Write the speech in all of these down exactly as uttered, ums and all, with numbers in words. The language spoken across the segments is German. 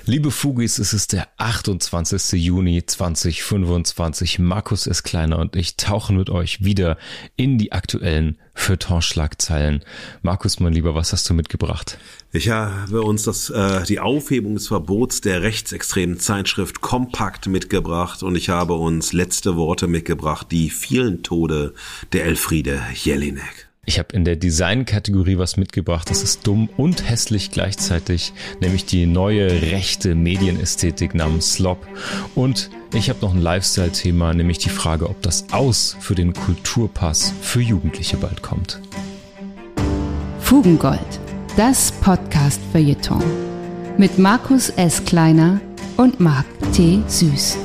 Liebe Fugis, es ist der achtundzwanzigster Juni zweitausendfünfundzwanzig. Markus S. Kleiner und ich tauchen mit euch wieder in die aktuellen Feuilleton-Schlagzeilen. Markus, mein Lieber, was hast du mitgebracht? Ich habe uns das, äh, die Aufhebung des Verbots der rechtsextremen Zeitschrift Kompakt mitgebracht und ich habe uns letzte Worte mitgebracht, die vielen Tode der Elfriede Jelinek. Ich habe in der Design-Kategorie was mitgebracht, das ist dumm und hässlich gleichzeitig, nämlich die neue rechte Medienästhetik namens Slop. Und ich habe noch ein Lifestyle-Thema, nämlich die Frage, ob das Aus für den Kulturpass für Jugendliche bald kommt. Fugengold, das Podcast-Feuilleton mit Markus S. Kleiner und Marc T. Süß.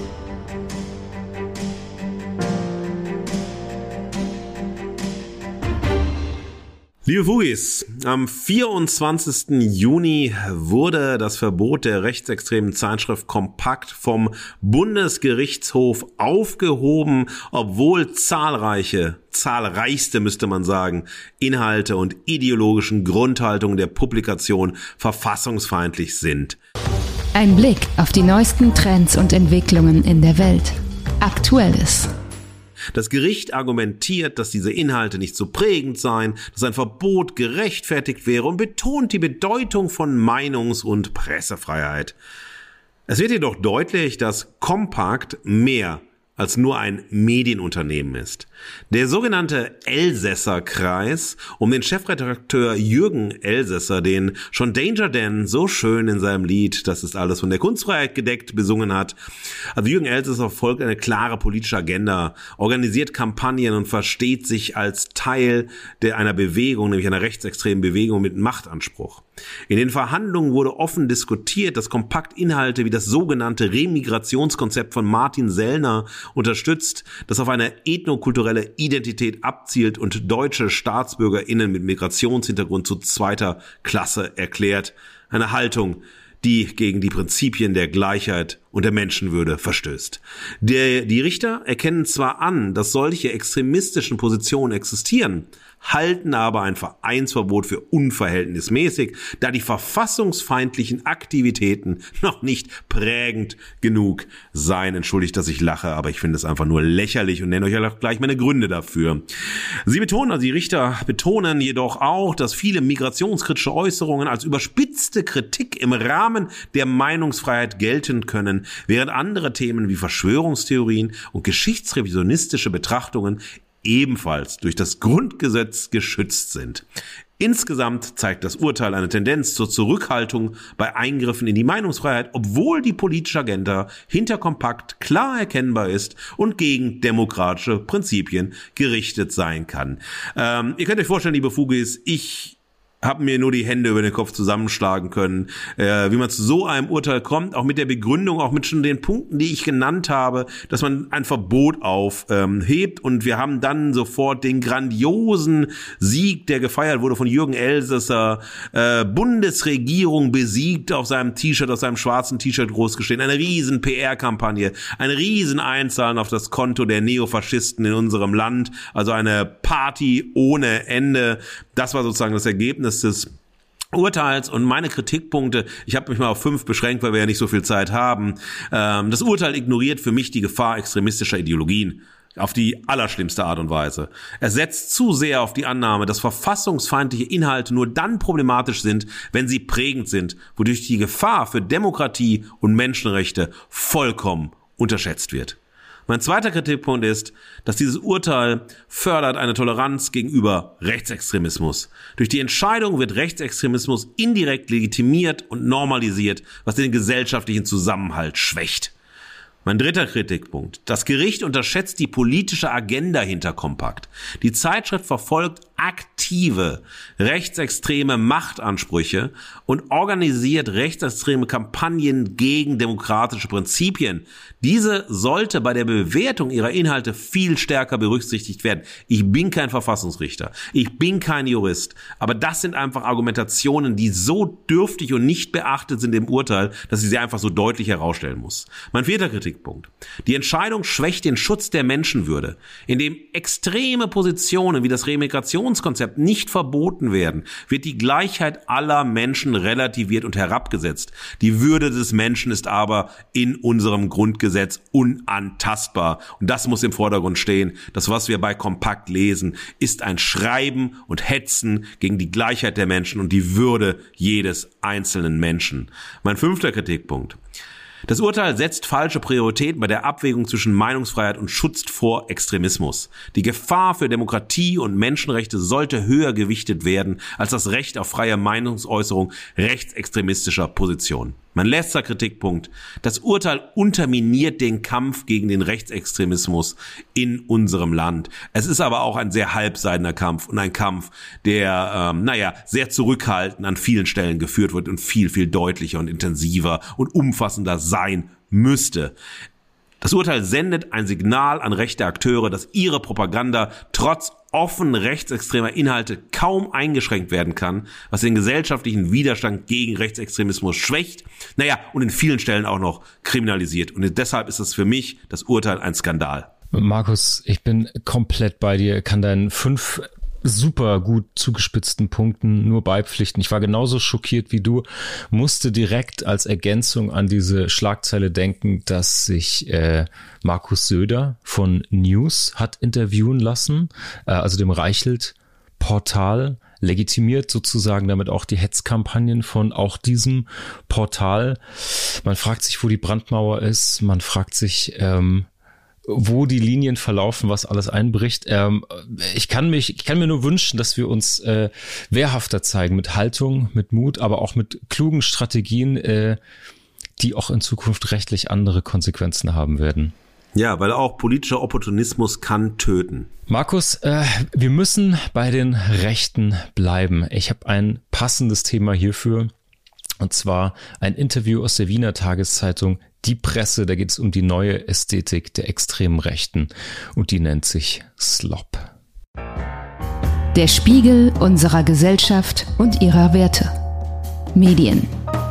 Liebe Fugis, am vierundzwanzigsten Juni wurde das Verbot der rechtsextremen Zeitschrift Kompakt vom Bundesgerichtshof aufgehoben, obwohl zahlreiche, zahlreichste müsste man sagen, Inhalte und ideologischen Grundhaltungen der Publikation verfassungsfeindlich sind. Ein Blick auf die neuesten Trends und Entwicklungen in der Welt. Aktuelles. Das Gericht argumentiert, dass diese Inhalte nicht so prägend seien, dass ein Verbot gerechtfertigt wäre und betont die Bedeutung von Meinungs- und Pressefreiheit. Es wird jedoch deutlich, dass Kompakt mehr als nur ein Medienunternehmen ist. Der sogenannte Elsässer-Kreis um den Chefredakteur Jürgen Elsässer, den schon Danger Dan so schön in seinem Lied "Das ist alles von der Kunstfreiheit gedeckt" besungen hat. Also Jürgen Elsässer folgt eine klare politische Agenda, organisiert Kampagnen und versteht sich als Teil der einer Bewegung, nämlich einer rechtsextremen Bewegung mit Machtanspruch. In den Verhandlungen wurde offen diskutiert, dass Kompakt Inhalte wie das sogenannte Remigrationskonzept von Martin Sellner unterstützt, das auf eine ethnokulturelle Identität abzielt und deutsche StaatsbürgerInnen mit Migrationshintergrund zu zweiter Klasse erklärt. Eine Haltung, die gegen die Prinzipien der Gleichheit und der Menschenwürde verstößt. Der, die Richter erkennen zwar an, dass solche extremistischen Positionen existieren, halten aber ein Vereinsverbot für unverhältnismäßig, da die verfassungsfeindlichen Aktivitäten noch nicht prägend genug seien. Entschuldigt, dass ich lache, aber ich finde es einfach nur lächerlich und nenne euch auch gleich meine Gründe dafür. Sie betonen, also die Richter betonen jedoch auch, dass viele migrationskritische Äußerungen als überspitzte Kritik im Rahmen der Meinungsfreiheit gelten können, während andere Themen wie Verschwörungstheorien und geschichtsrevisionistische Betrachtungen ebenfalls durch das Grundgesetz geschützt sind. Insgesamt zeigt das Urteil eine Tendenz zur Zurückhaltung bei Eingriffen in die Meinungsfreiheit, obwohl die politische Agenda hinter Kompakt klar erkennbar ist und gegen demokratische Prinzipien gerichtet sein kann. Ähm, ihr könnt euch vorstellen, liebe Fugis, ich habe mir nur die Hände über den Kopf zusammenschlagen können, äh, wie man zu so einem Urteil kommt, auch mit der Begründung, auch mit schon den Punkten, die ich genannt habe, dass man ein Verbot aufhebt. Ähm, und wir haben dann sofort den grandiosen Sieg, der gefeiert wurde von Jürgen Elsässer, äh, Bundesregierung besiegt auf seinem T-Shirt, auf seinem schwarzen T-Shirt großgeschrieben, eine riesen P R-Kampagne, eine riesen Einzahlen auf das Konto der Neofaschisten in unserem Land, also eine Party ohne Ende. Das war sozusagen das Ergebnis des Urteils und meine Kritikpunkte, ich habe mich mal auf fünf beschränkt, weil wir ja nicht so viel Zeit haben. Ähm, das Urteil ignoriert für mich die Gefahr extremistischer Ideologien auf die allerschlimmste Art und Weise. Es setzt zu sehr auf die Annahme, dass verfassungsfeindliche Inhalte nur dann problematisch sind, wenn sie prägend sind, wodurch die Gefahr für Demokratie und Menschenrechte vollkommen unterschätzt wird. Mein zweiter Kritikpunkt ist, dass dieses Urteil fördert eine Toleranz gegenüber Rechtsextremismus. Durch die Entscheidung wird Rechtsextremismus indirekt legitimiert und normalisiert, was den gesellschaftlichen Zusammenhalt schwächt. Mein dritter Kritikpunkt. Das Gericht unterschätzt die politische Agenda hinter Kompakt. Die Zeitschrift verfolgt aktive rechtsextreme Machtansprüche und organisiert rechtsextreme Kampagnen gegen demokratische Prinzipien. Diese sollte bei der Bewertung ihrer Inhalte viel stärker berücksichtigt werden. Ich bin kein Verfassungsrichter, ich bin kein Jurist, aber das sind einfach Argumentationen, die so dürftig und nicht beachtet sind im Urteil, dass ich sie einfach so deutlich herausstellen muss. Mein vierter Kritikpunkt. Die Entscheidung schwächt den Schutz der Menschenwürde, indem extreme Positionen wie das Remigrations Migrationskonzept nicht verboten werden, wird die Gleichheit aller Menschen relativiert und herabgesetzt. Die Würde des Menschen ist aber in unserem Grundgesetz unantastbar. Und das muss im Vordergrund stehen. Das, was wir bei Kompakt lesen, ist ein Schreiben und Hetzen gegen die Gleichheit der Menschen und die Würde jedes einzelnen Menschen. Mein fünfter Kritikpunkt. Das Urteil setzt falsche Prioritäten bei der Abwägung zwischen Meinungsfreiheit und Schutz vor Extremismus. Die Gefahr für Demokratie und Menschenrechte sollte höher gewichtet werden als das Recht auf freie Meinungsäußerung rechtsextremistischer Positionen. Mein letzter Kritikpunkt. Das Urteil unterminiert den Kampf gegen den Rechtsextremismus in unserem Land. Es ist aber auch ein sehr halbseitiger Kampf und ein Kampf, der, ähm, naja, sehr zurückhaltend an vielen Stellen geführt wird und viel, viel deutlicher und intensiver und umfassender sein müsste. Das Urteil sendet ein Signal an rechte Akteure, dass ihre Propaganda trotz offen rechtsextremer Inhalte kaum eingeschränkt werden kann, was den gesellschaftlichen Widerstand gegen Rechtsextremismus schwächt, naja, und in vielen Stellen auch noch kriminalisiert. Und deshalb ist es für mich das Urteil ein Skandal. Markus, ich bin komplett bei dir, kann deinen fünf super gut zugespitzten Punkten nur beipflichten. Ich war genauso schockiert wie du, musste direkt als Ergänzung an diese Schlagzeile denken, dass sich äh, Markus Söder von News hat interviewen lassen, äh, also dem Reichelt-Portal, legitimiert sozusagen damit auch die Hetzkampagnen von auch diesem Portal. Man fragt sich, wo die Brandmauer ist, man fragt sich, ähm, wo die Linien verlaufen, was alles einbricht. Ähm, ich kann mich, ich kann mir nur wünschen, dass wir uns äh, wehrhafter zeigen, mit Haltung, mit Mut, aber auch mit klugen Strategien, äh, die auch in Zukunft rechtlich andere Konsequenzen haben werden. Ja, weil auch politischer Opportunismus kann töten. Markus, äh, wir müssen bei den Rechten bleiben. Ich habe ein passendes Thema hierfür. Und zwar ein Interview aus der Wiener Tageszeitung Die Presse. Da geht es um die neue Ästhetik der extremen Rechten und die nennt sich Slop. Der Spiegel unserer Gesellschaft und ihrer Werte. Medien.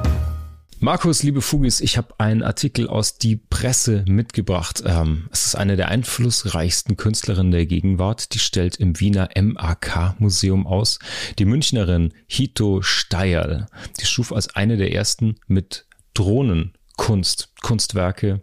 Markus, liebe Fugis, ich habe einen Artikel aus Die Presse mitgebracht. Ähm, es ist eine der einflussreichsten Künstlerinnen der Gegenwart. Die stellt im Wiener M A K-Museum aus. Die Münchnerin Hito Steyerl, die schuf als eine der ersten mit Drohnen Kunst, Kunstwerke.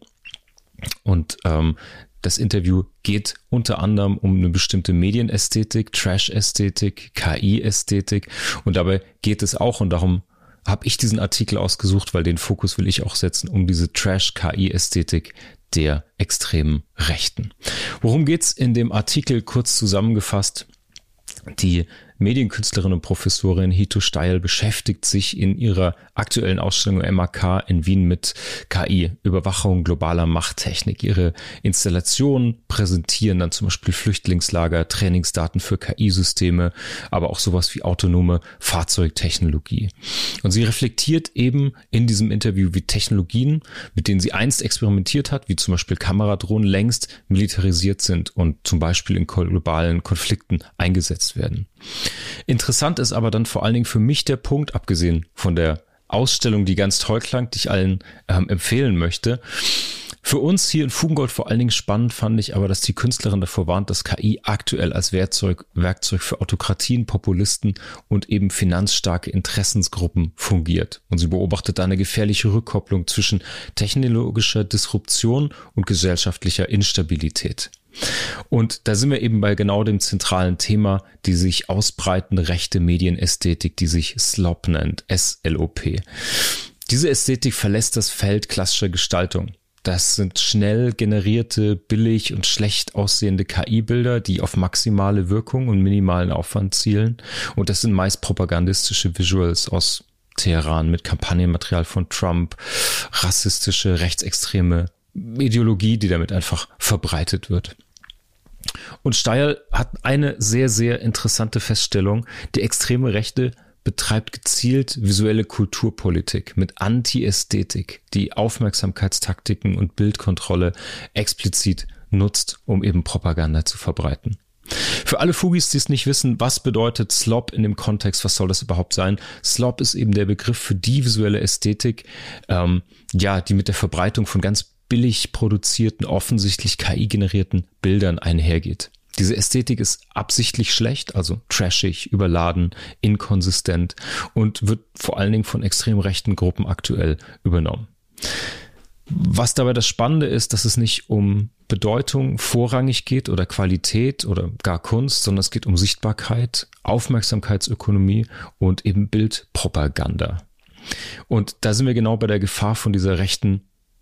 Und ähm, das Interview geht unter anderem um eine bestimmte Medienästhetik, Trash-Ästhetik, K I-Ästhetik. Und dabei geht es auch, und darum habe ich diesen Artikel ausgesucht, weil den Fokus will ich auch setzen, um diese Trash-K I-Ästhetik der extremen Rechten. Worum geht's in dem Artikel kurz zusammengefasst? Die Medienkünstlerin und Professorin Hito Steyerl beschäftigt sich in ihrer aktuellen Ausstellung M A K in Wien mit K I, Überwachung globaler Machttechnik. Ihre Installationen präsentieren dann zum Beispiel Flüchtlingslager, Trainingsdaten für K I-Systeme, aber auch sowas wie autonome Fahrzeugtechnologie. Und sie reflektiert eben in diesem Interview, wie Technologien, mit denen sie einst experimentiert hat, wie zum Beispiel Kameradrohnen, längst militarisiert sind und zum Beispiel in globalen Konflikten eingesetzt werden. Interessant ist aber dann vor allen Dingen für mich der Punkt, abgesehen von der Ausstellung, die ganz toll klang, die ich allen ähm, empfehlen möchte. Für uns hier in Fugengold vor allen Dingen spannend fand ich aber, dass die Künstlerin davor warnt, dass K I aktuell als Werkzeug, Werkzeug für Autokratien, Populisten und eben finanzstarke Interessensgruppen fungiert. Und sie beobachtet da eine gefährliche Rückkopplung zwischen technologischer Disruption und gesellschaftlicher Instabilität. Und da sind wir eben bei genau dem zentralen Thema, die sich ausbreitende rechte Medienästhetik, die sich Slop nennt, S L O P. Diese Ästhetik verlässt das Feld klassischer Gestaltung. Das sind schnell generierte, billig und schlecht aussehende K I-Bilder, die auf maximale Wirkung und minimalen Aufwand zielen. Und das sind meist propagandistische Visuals aus Teheran mit Kampagnenmaterial von Trump, rassistische, rechtsextreme Ideologie, die damit einfach verbreitet wird. Und Steyerl hat eine sehr, sehr interessante Feststellung. Die extreme Rechte betreibt gezielt visuelle Kulturpolitik mit Anti-Ästhetik, die Aufmerksamkeitstaktiken und Bildkontrolle explizit nutzt, um eben Propaganda zu verbreiten. Für alle Fugis, die es nicht wissen, was bedeutet Slop in dem Kontext, was soll das überhaupt sein? Slop ist eben der Begriff für die visuelle Ästhetik, ähm, ja, die mit der Verbreitung von ganz billig produzierten, offensichtlich K I-generierten Bildern einhergeht. Diese Ästhetik ist absichtlich schlecht, also trashig, überladen, inkonsistent und wird vor allen Dingen von extrem rechten Gruppen aktuell übernommen. Was dabei das Spannende ist, dass es nicht um Bedeutung vorrangig geht oder Qualität oder gar Kunst, sondern es geht um Sichtbarkeit, Aufmerksamkeitsökonomie und eben Bildpropaganda. Und da sind wir genau bei der Gefahr von dieser rechten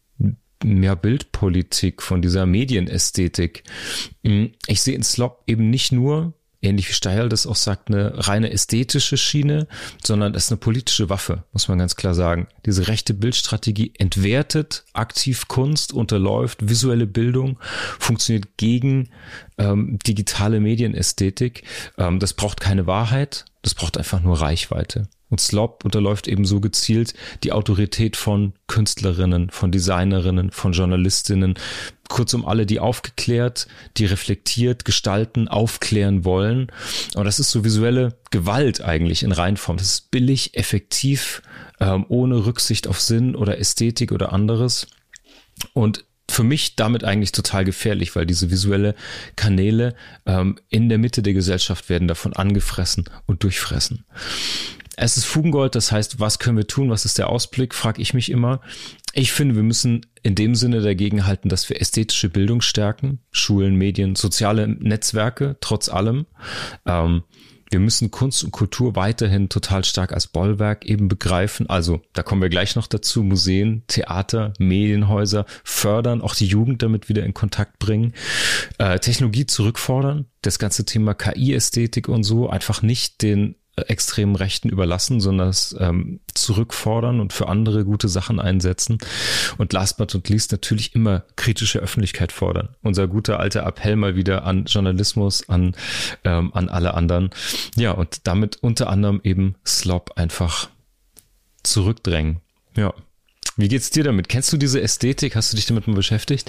mehr Bildpolitik, von dieser Medienästhetik. Ich sehe in Slop eben nicht nur, ähnlich wie Steil das auch sagt, eine reine ästhetische Schiene, sondern es ist eine politische Waffe, muss man ganz klar sagen. Diese rechte Bildstrategie entwertet aktiv Kunst, unterläuft visuelle Bildung, funktioniert gegen ähm, digitale Medienästhetik. Ähm, das braucht keine Wahrheit, das braucht einfach nur Reichweite. Und Slop unterläuft eben so gezielt die Autorität von Künstlerinnen, von Designerinnen, von Journalistinnen, kurzum alle, die aufgeklärt, die reflektiert, gestalten, aufklären wollen. Und das ist so visuelle Gewalt eigentlich in Reinform. Das ist billig, effektiv, ähm, ohne Rücksicht auf Sinn oder Ästhetik oder anderes. Und für mich damit eigentlich total gefährlich, weil diese visuelle Kanäle ähm, in der Mitte der Gesellschaft werden davon angefressen und durchfressen. Es ist Fugengold, das heißt, was können wir tun? Was ist der Ausblick? Frage ich mich immer. Ich finde, wir müssen in dem Sinne dagegen halten, dass wir ästhetische Bildung stärken, Schulen, Medien, soziale Netzwerke, trotz allem. Ähm, wir müssen Kunst und Kultur weiterhin total stark als Bollwerk eben begreifen. Also, da kommen wir gleich noch dazu. Museen, Theater, Medienhäuser fördern, auch die Jugend damit wieder in Kontakt bringen. Äh, Technologie zurückfordern, das ganze Thema K I-Ästhetik und so, einfach nicht den extremen Rechten überlassen, sondern es ähm, zurückfordern und für andere gute Sachen einsetzen. Und last but not least natürlich immer kritische Öffentlichkeit fordern. Unser guter alter Appell mal wieder an Journalismus, an, ähm, an alle anderen. Ja, und damit unter anderem eben Slop einfach zurückdrängen. Ja. Wie geht's dir damit? Kennst du diese Ästhetik? Hast du dich damit mal beschäftigt?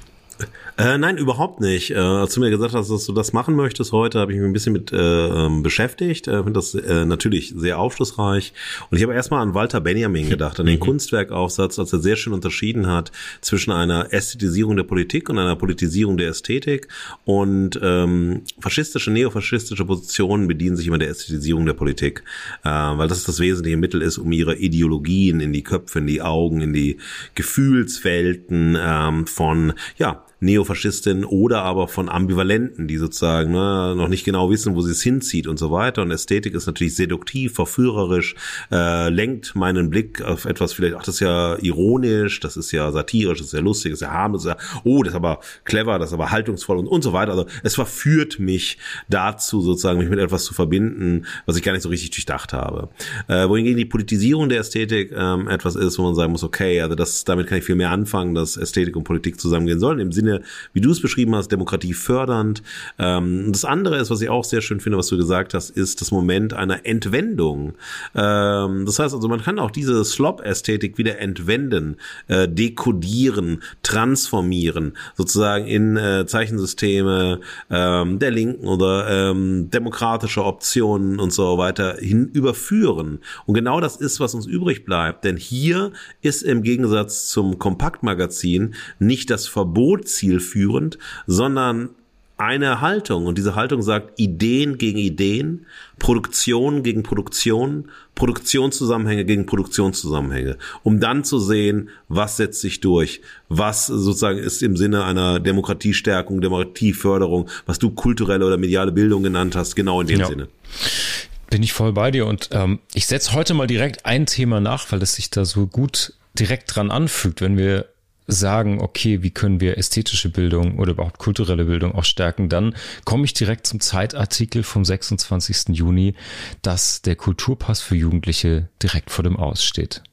Äh, nein, überhaupt nicht. Äh, als du mir gesagt hast, dass du das machen möchtest heute, habe ich mich ein bisschen mit äh, beschäftigt. Ich äh, finde das äh, natürlich sehr aufschlussreich. Und ich habe erstmal an Walter Benjamin gedacht, an den mhm. Kunstwerkaufsatz, als er sehr schön unterschieden hat zwischen einer Ästhetisierung der Politik und einer Politisierung der Ästhetik. Und ähm, faschistische, neofaschistische Positionen bedienen sich immer der Ästhetisierung der Politik, äh, weil das das wesentliche Mittel ist, um ihre Ideologien in die Köpfe, in die Augen, in die Gefühlswelten ähm, von, ja, Neofaschistinnen oder aber von Ambivalenten, die sozusagen ne, noch nicht genau wissen, wo sie es hinzieht und so weiter. Und Ästhetik ist natürlich seduktiv, verführerisch, äh, lenkt meinen Blick auf etwas vielleicht, ach, das ist ja ironisch, das ist ja satirisch, das ist ja lustig, das ist ja harmlos, das ist ja, oh, das ist aber clever, das ist aber haltungsvoll und, und so weiter. Also es verführt mich dazu, sozusagen mich mit etwas zu verbinden, was ich gar nicht so richtig durchdacht habe. Äh, wohingegen die Politisierung der Ästhetik ähm, etwas ist, wo man sagen muss, okay, also das, damit kann ich viel mehr anfangen, dass Ästhetik und Politik zusammengehen sollen, im Sinne, wie du es beschrieben hast, Demokratie fördernd. Ähm, das andere ist, was ich auch sehr schön finde, was du gesagt hast, ist das Moment einer Entwendung. Ähm, das heißt also, man kann auch diese Slop-Ästhetik wieder entwenden, äh, dekodieren, transformieren, sozusagen in äh, Zeichensysteme ähm, der Linken oder ähm, demokratische Optionen und so weiter hin überführen. Und genau das ist, was uns übrig bleibt. Denn hier ist im Gegensatz zum Kompaktmagazin nicht das Verbot zielführend, sondern eine Haltung. Und diese Haltung sagt Ideen gegen Ideen, Produktion gegen Produktion, Produktionszusammenhänge gegen Produktionszusammenhänge, um dann zu sehen, was setzt sich durch, was sozusagen ist im Sinne einer Demokratiestärkung, Demokratieförderung, was du kulturelle oder mediale Bildung genannt hast, genau in dem ja. Sinne. Bin ich voll bei dir und ähm, ich setze heute mal direkt ein Thema nach, weil es sich da so gut direkt dran anfügt, wenn wir sagen, okay, wie können wir ästhetische Bildung oder überhaupt kulturelle Bildung auch stärken, dann komme ich direkt zum Zeitartikel vom sechsundzwanzigsten Juni, dass der Kulturpass für Jugendliche direkt vor dem Aus steht.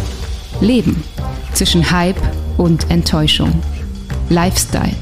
Leben zwischen Hype und Enttäuschung. Lifestyle.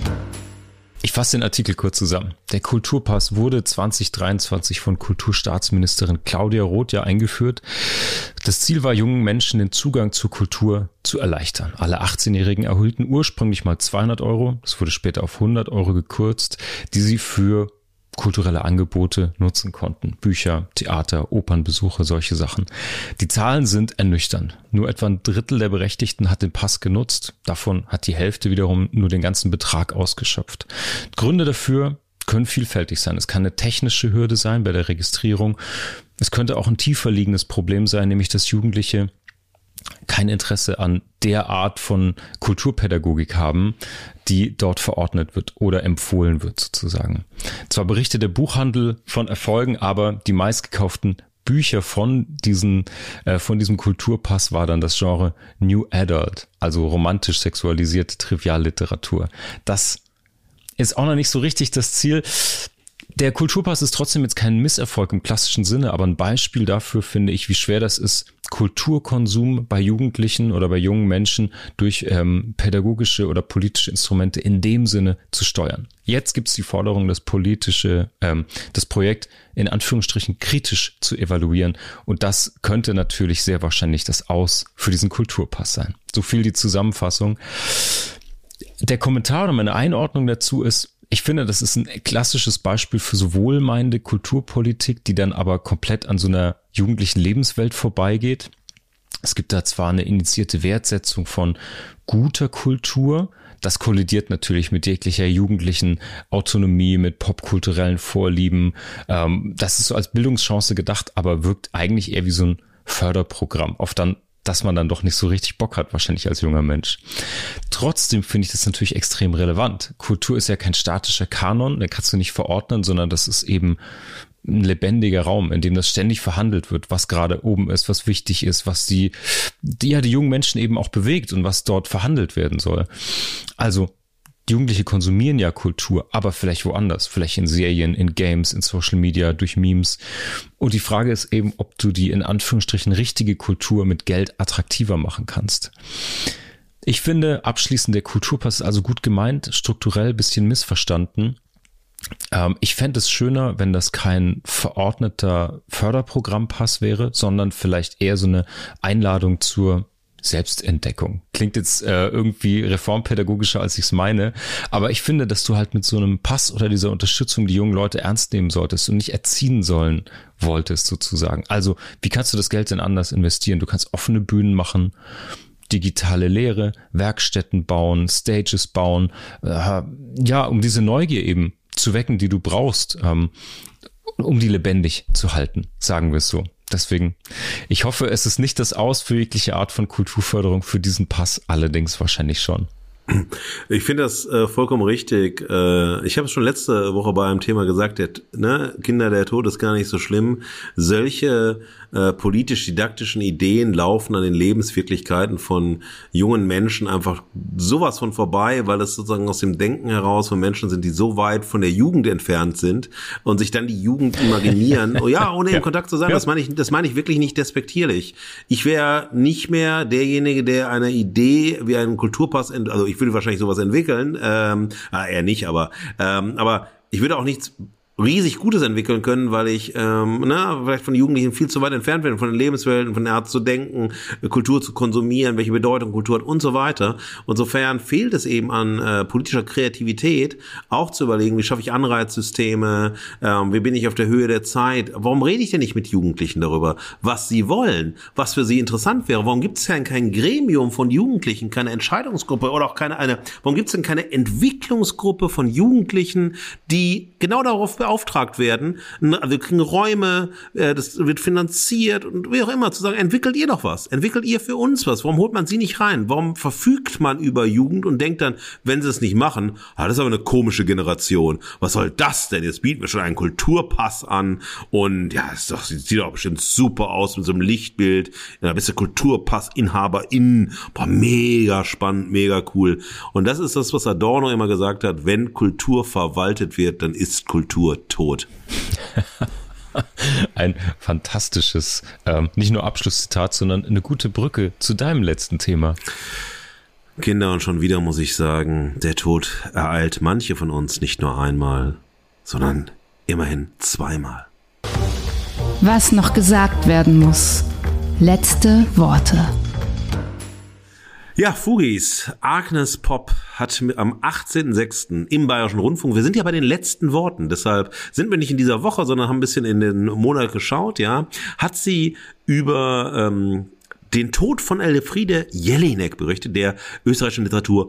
Ich fasse den Artikel kurz zusammen. Der Kulturpass wurde zwanzig dreiundzwanzig von Kulturstaatsministerin Claudia Roth ja eingeführt. Das Ziel war, jungen Menschen den Zugang zur Kultur zu erleichtern. Alle achtzehnjährigen erhielten ursprünglich mal zweihundert Euro, das wurde später auf hundert Euro gekürzt, die sie für kulturelle Angebote nutzen konnten. Bücher, Theater, Opernbesuche, solche Sachen. Die Zahlen sind ernüchternd. Nur etwa ein Drittel der Berechtigten hat den Pass genutzt. Davon hat die Hälfte wiederum nur den ganzen Betrag ausgeschöpft. Gründe dafür: können vielfältig sein. Es kann eine technische Hürde sein bei der Registrierung. Es könnte auch ein tiefer liegendes Problem sein, nämlich dass Jugendliche kein Interesse an der Art von Kulturpädagogik haben, die dort verordnet wird oder empfohlen wird sozusagen. Zwar berichtet der Buchhandel von Erfolgen, aber die meistgekauften Bücher von diesen, äh, von diesem Kulturpass war dann das Genre New Adult, also romantisch sexualisierte Trivialliteratur. Das ist auch noch nicht so richtig das Ziel. Der Kulturpass ist trotzdem jetzt kein Misserfolg im klassischen Sinne, aber ein Beispiel dafür finde ich, wie schwer das ist, Kulturkonsum bei Jugendlichen oder bei jungen Menschen durch ähm, pädagogische oder politische Instrumente in dem Sinne zu steuern. Jetzt gibt es die Forderung, das politische, ähm, das Projekt in Anführungsstrichen kritisch zu evaluieren, und das könnte natürlich sehr wahrscheinlich das Aus für diesen Kulturpass sein. So viel die Zusammenfassung. Der Kommentar oder meine Einordnung dazu ist, ich finde, das ist ein klassisches Beispiel für so wohlmeinende Kulturpolitik, die dann aber komplett an so einer jugendlichen Lebenswelt vorbeigeht. Es gibt da zwar eine initiierte Wertsetzung von guter Kultur, das kollidiert natürlich mit jeglicher jugendlichen Autonomie, mit popkulturellen Vorlieben. Das ist so als Bildungschance gedacht, aber wirkt eigentlich eher wie so ein Förderprogramm, auf dann dass man dann doch nicht so richtig Bock hat, wahrscheinlich als junger Mensch. Trotzdem finde ich das natürlich extrem relevant. Kultur ist ja kein statischer Kanon, den kannst du nicht verordnen, sondern das ist eben ein lebendiger Raum, in dem das ständig verhandelt wird, was gerade oben ist, was wichtig ist, was die, die ja die jungen Menschen eben auch bewegt und was dort verhandelt werden soll. Also die Jugendliche konsumieren ja Kultur, aber vielleicht woanders, vielleicht in Serien, in Games, in Social Media, durch Memes. Und die Frage ist eben, ob du die in Anführungsstrichen richtige Kultur mit Geld attraktiver machen kannst. Ich finde, abschließend, der Kulturpass ist also gut gemeint, strukturell ein bisschen missverstanden. Ähm, ich fände es schöner, wenn das kein verordneter Förderprogrammpass wäre, sondern vielleicht eher so eine Einladung zur Selbstentdeckung. Klingt jetzt äh, irgendwie reformpädagogischer, als ich es meine, aber ich finde, dass du halt mit so einem Pass oder dieser Unterstützung die jungen Leute ernst nehmen solltest und nicht erziehen sollen wolltest sozusagen. Also, wie kannst du das Geld denn anders investieren? Du kannst offene Bühnen machen, digitale Lehre, Werkstätten bauen, Stages bauen, äh, ja, um diese Neugier eben zu wecken, die du brauchst, ähm, um die lebendig zu halten, sagen wir es so. Deswegen, ich hoffe, es ist nicht das Aus für jegliche Art von Kulturförderung, für diesen Pass allerdings wahrscheinlich schon. Ich finde das äh, vollkommen richtig. Äh, ich habe es schon letzte Woche bei einem Thema gesagt, der, ne, Kinder, der Tod ist gar nicht so schlimm. Solche äh, politisch-didaktischen Ideen laufen an den Lebenswirklichkeiten von jungen Menschen einfach sowas von vorbei, weil es sozusagen aus dem Denken heraus von Menschen sind, die so weit von der Jugend entfernt sind und sich dann die Jugend imaginieren. Oh ja, ohne in Kontakt zu sein, ja. das meine ich, das meine ich wirklich nicht despektierlich. Ich wäre nicht mehr derjenige, der eine Idee wie einen Kulturpass, ent- also ich würde wahrscheinlich sowas entwickeln, ähm, eher nicht, aber ähm, aber ich würde auch nichts riesig Gutes entwickeln können, weil ich ähm, na, vielleicht von Jugendlichen viel zu weit entfernt bin, von den Lebenswelten, von der Art zu denken, Kultur zu konsumieren, welche Bedeutung Kultur hat und so weiter. Insofern fehlt es eben an äh, politischer Kreativität, auch zu überlegen, wie schaffe ich Anreizsysteme, ähm, wie bin ich auf der Höhe der Zeit. Warum rede ich denn nicht mit Jugendlichen darüber, was sie wollen, was für sie interessant wäre? Warum gibt es denn kein Gremium von Jugendlichen, keine Entscheidungsgruppe oder auch keine eine? Warum gibt es denn keine Entwicklungsgruppe von Jugendlichen, die genau darauf beauftragt werden? Wir kriegen Räume, das wird finanziert und wie auch immer, zu sagen, entwickelt ihr doch was, entwickelt ihr für uns was, warum holt man sie nicht rein, warum verfügt man über Jugend und denkt dann, wenn sie es nicht machen, ah, das ist aber eine komische Generation, was soll das denn, jetzt bieten wir schon einen Kulturpass an und ja, ist doch, sieht doch bestimmt super aus mit so einem Lichtbild, ja, bist du Kulturpass-Inhaberin, boah, mega spannend, mega cool, und das ist das, was Adorno immer gesagt hat, wenn Kultur verwaltet wird, dann ist Kultur tot. Ein fantastisches, ähm, nicht nur Abschlusszitat, sondern eine gute Brücke zu deinem letzten Thema. Kinder, und schon wieder muss ich sagen, der Tod ereilt manche von uns nicht nur einmal, sondern immerhin zweimal. Was noch gesagt werden muss. Letzte Worte. Ja, Fugis, Agnes Popp hat am achtzehnten sechsten im Bayerischen Rundfunk, wir sind ja bei den letzten Worten, deshalb sind wir nicht in dieser Woche, sondern haben ein bisschen in den Monat geschaut, ja, hat sie über ähm, den Tod von Elfriede Jelinek berichtet, der österreichischen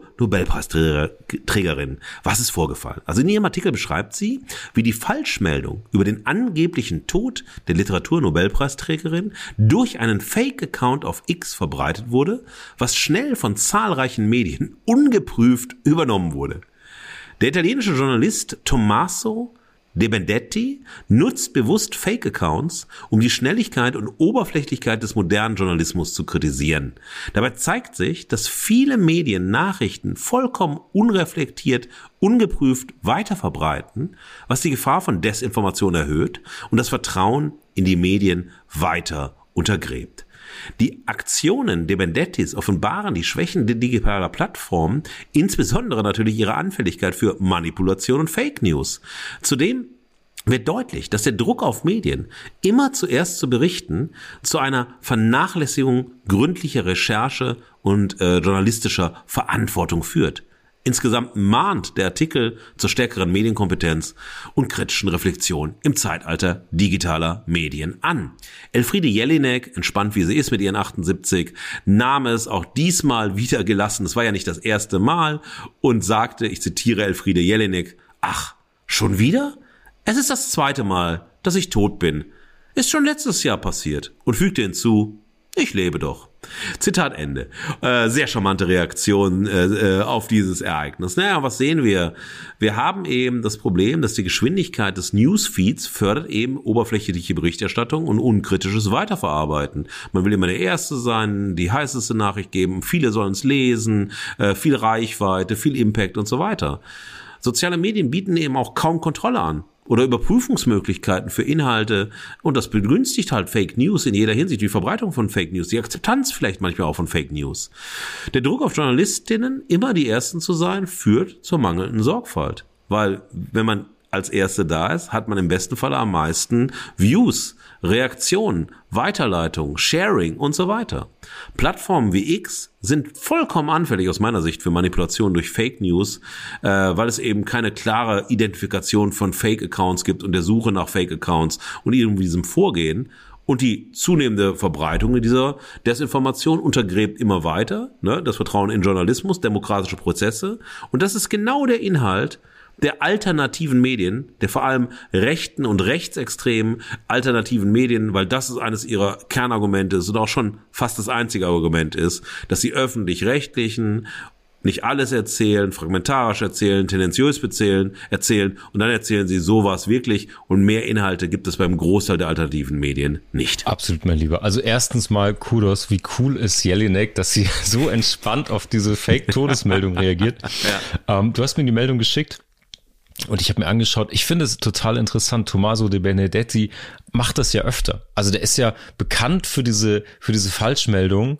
Literatur-Nobelpreisträgerin. Was ist vorgefallen? Also in ihrem Artikel beschreibt sie, wie die Falschmeldung über den angeblichen Tod der Literatur-Nobelpreisträgerin durch einen Fake-Account auf X verbreitet wurde, was schnell von zahlreichen Medien ungeprüft übernommen wurde. Der italienische Journalist Tommaso De Benedetti nutzt bewusst Fake-Accounts, um die Schnelligkeit und Oberflächlichkeit des modernen Journalismus zu kritisieren. Dabei zeigt sich, dass viele Medien Nachrichten vollkommen unreflektiert, ungeprüft weiterverbreiten, was die Gefahr von Desinformation erhöht und das Vertrauen in die Medien weiter untergräbt. Die Aktionen De Benedettis offenbaren die Schwächen der digitaler Plattformen, insbesondere natürlich ihre Anfälligkeit für Manipulation und Fake News. Zudem wird deutlich, dass der Druck auf Medien, immer zuerst zu berichten, zu einer Vernachlässigung gründlicher Recherche und äh, journalistischer Verantwortung führt. Insgesamt mahnt der Artikel zur stärkeren Medienkompetenz und kritischen Reflexion im Zeitalter digitaler Medien an. Elfriede Jelinek, entspannt wie sie ist mit ihren achtundsiebzig, nahm es auch diesmal wieder gelassen, es war ja nicht das erste Mal, und sagte, ich zitiere Elfriede Jelinek, ach, schon wieder? Es ist das zweite Mal, dass ich tot bin. Ist schon letztes Jahr passiert, und fügte hinzu, ich lebe doch. Zitat Ende. Äh, sehr charmante Reaktion äh, auf dieses Ereignis. Naja, was sehen wir? Wir haben eben das Problem, dass die Geschwindigkeit des Newsfeeds fördert eben oberflächliche Berichterstattung und unkritisches Weiterverarbeiten. Man will immer der Erste sein, die heißeste Nachricht geben, viele sollen es lesen, äh, viel Reichweite, viel Impact und so weiter. Soziale Medien bieten eben auch kaum Kontrolle an oder Überprüfungsmöglichkeiten für Inhalte, und das begünstigt halt Fake News in jeder Hinsicht, die Verbreitung von Fake News, die Akzeptanz vielleicht manchmal auch von Fake News. Der Druck auf Journalistinnen, immer die Ersten zu sein, führt zur mangelnden Sorgfalt, weil wenn man als Erste da ist, hat man im besten Fall am meisten Views, Reaktionen, Weiterleitung, Sharing und so weiter. Plattformen wie X sind vollkommen anfällig aus meiner Sicht für Manipulation durch Fake News, äh, weil es eben keine klare Identifikation von Fake-Accounts gibt und der Suche nach Fake-Accounts und irgendwie diesem Vorgehen. Und die zunehmende Verbreitung dieser Desinformation untergräbt immer weiter, ne, das Vertrauen in Journalismus, demokratische Prozesse. Und das ist genau der Inhalt der alternativen Medien, der vor allem rechten und rechtsextremen alternativen Medien, weil das ist eines ihrer Kernargumente und auch schon fast das einzige Argument ist, dass die öffentlich-rechtlichen nicht alles erzählen, fragmentarisch erzählen, tendenziös erzählen, erzählen und dann erzählen sie sowas wirklich, und mehr Inhalte gibt es beim Großteil der alternativen Medien nicht. Absolut, mein Lieber. Also erstens mal Kudos, wie cool ist Jelinek, dass sie so entspannt auf diese Fake-Todesmeldung reagiert. Ja. Ähm, du hast mir die Meldung geschickt. Und ich habe mir angeschaut, ich finde es total interessant, Tommaso De Benedetti macht das ja öfter. Also der ist ja bekannt für diese für diese Falschmeldung,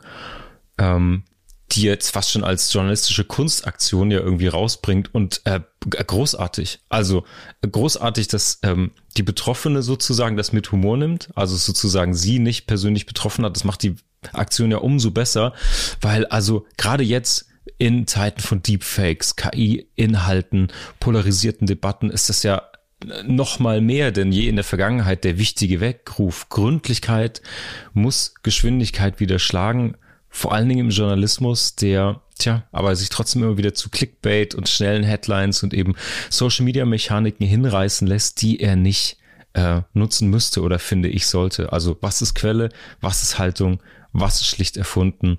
ähm, die jetzt fast schon als journalistische Kunstaktion ja irgendwie rausbringt, und äh, großartig. Also großartig, dass ähm, die Betroffene sozusagen das mit Humor nimmt, also sozusagen sie nicht persönlich betroffen hat. Das macht die Aktion ja umso besser, weil also gerade jetzt in Zeiten von Deepfakes, K I-Inhalten, polarisierten Debatten ist das ja noch mal mehr denn je in der Vergangenheit der wichtige Weckruf. Gründlichkeit muss Geschwindigkeit wieder schlagen, vor allen Dingen im Journalismus, der, tja, aber sich trotzdem immer wieder zu Clickbait und schnellen Headlines und eben Social-Media-Mechaniken hinreißen lässt, die er nicht äh, nutzen müsste oder finde ich sollte. Also was ist Quelle, was ist Haltung, was ist schlicht erfunden?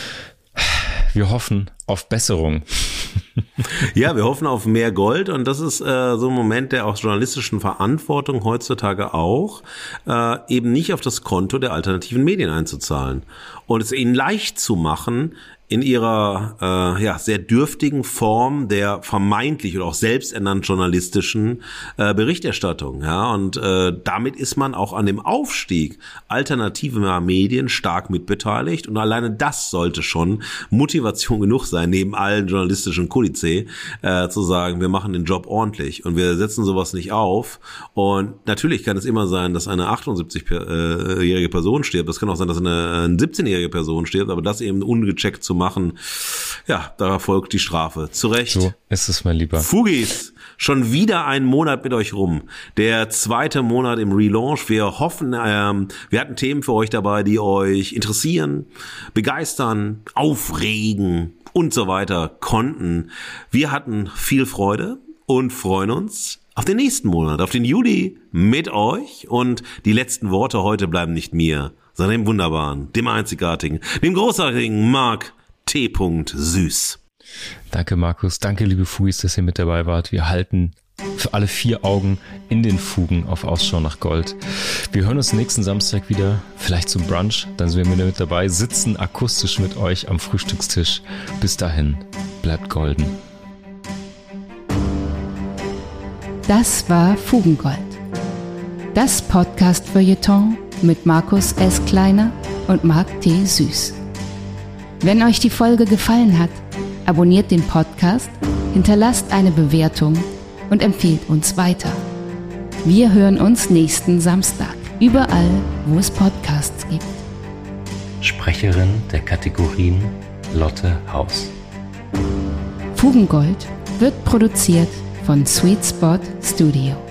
Wir hoffen auf Besserung. Ja, wir hoffen auf mehr Gold, und das ist äh, so ein Moment der auch journalistischen Verantwortung heutzutage auch, äh, eben nicht auf das Konto der alternativen Medien einzuzahlen und es ihnen leicht zu machen, in ihrer äh, ja sehr dürftigen Form der vermeintlich oder auch selbsternannt journalistischen äh, Berichterstattung. Ja, und äh, damit ist man auch an dem Aufstieg alternativer Medien stark mitbeteiligt, und alleine das sollte schon Motivation genug sein, neben allen journalistischen Kodizee, äh, zu sagen, wir machen den Job ordentlich und wir setzen sowas nicht auf. Und natürlich kann es immer sein, dass eine achtundsiebzigjährige Person stirbt, das kann auch sein, dass eine, eine siebzehnjährige Person stirbt, aber das eben ungecheckt zu machen, ja, da folgt die Strafe. Zu Recht. So ist es, mein Lieber. Fugis, schon wieder ein Monat mit euch rum. Der zweite Monat im Relaunch. Wir hoffen, ähm, wir hatten Themen für euch dabei, die euch interessieren, begeistern, aufregen und so weiter konnten. Wir hatten viel Freude und freuen uns auf den nächsten Monat, auf den Juli mit euch. Und die letzten Worte heute bleiben nicht mir, sondern dem wunderbaren, dem einzigartigen, dem großartigen Mark T. Süß. Danke, Markus. Danke, liebe Fugis, dass ihr mit dabei wart. Wir halten für alle vier Augen in den Fugen auf Ausschau nach Gold. Wir hören uns nächsten Samstag wieder, vielleicht zum Brunch. Dann sind wir wieder mit dabei, sitzen akustisch mit euch am Frühstückstisch. Bis dahin, bleibt golden. Das war Fugengold. Das Podcast-Feuilleton mit Markus S. Kleiner und Mark T. Süß. Wenn euch die Folge gefallen hat, abonniert den Podcast, hinterlasst eine Bewertung und empfehlt uns weiter. Wir hören uns nächsten Samstag, überall, wo es Podcasts gibt. Sprecherin der Kategorien Lotte Haus. Fugengold wird produziert von Sweet Spot Studio.